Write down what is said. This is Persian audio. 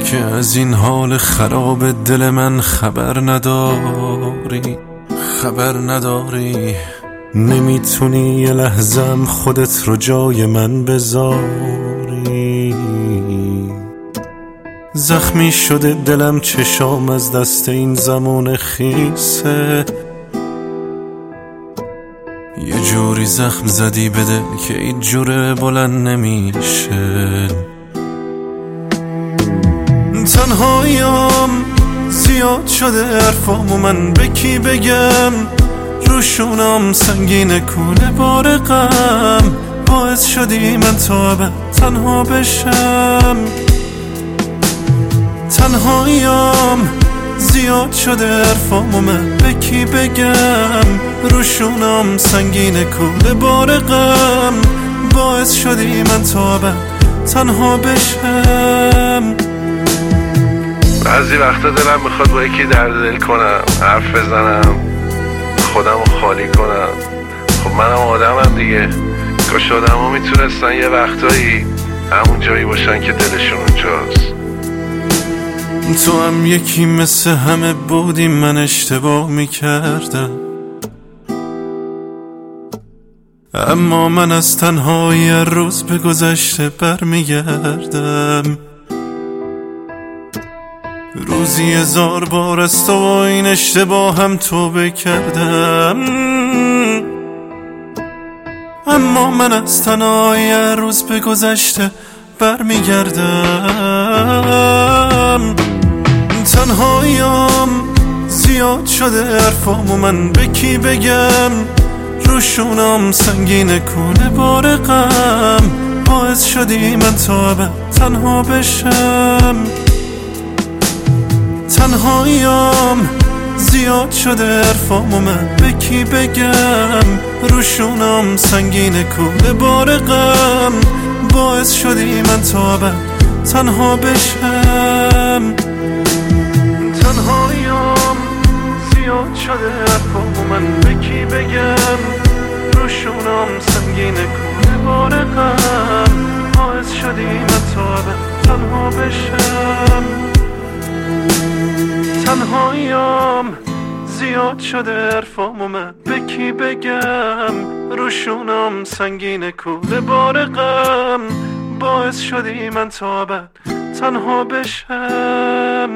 که از این حال خراب دل من خبر نداری نمیتونی یه لحظم خودت رو جای من بذاری. زخمی شده دلم، چشام از دست این زمان خیسه، یه جوری زخم زدی به دل که این جوره بلند نمیشه. تنهاییم زیاد شده حرفام و من به کی بگم، روشونم سنگین کوله بار غم، باعث شدی من تا ابد تنها بشم. تنهاییم زیاد شده حرفام و من به کی بگم، روشونم سنگین کوله بار غم، باعث شدی من تا ابد تنها بشم. بعضی وقتا دلم میخواد با یکی درد دل کنم، حرف بزنم، خودم رو خالی کنم. خب منم آدمم دیگه، کاش آدم ها میتونستن یه وقتایی همون جایی باشن که دلشون اونجاست. تو هم یکی مثل همه بودی، من اشتباه میکردم، اما من از تنهایی روز به گذشته برمیگردم. روزی 1000 بار از تو و این اشتباه هم توبه کردم، اما من از تنهایی روز به گذشته برمیگردم. تنهاییم زیاد شده حرفام و من به کی بگم، روشونم سنگین کوله بار غم، باعث شدی من تا ابد تنها بشم. تنهاییم زیاد شده حرفام و من به کی بگم، روشونم سنگین کوله بار غم، باعث شدی من تا ابد تنها بشم. تنهاییم زیاد شده حرفام و من به کی بگم، روشونم سنگین کوله بار غم، باعث شدی من تا ابد تنها بشم. تنهاییم زیاد شده حرفام و من به کی بگم، روشونم سنگین کوله بار غم، باعث شدی من تا ابد تنها بشم.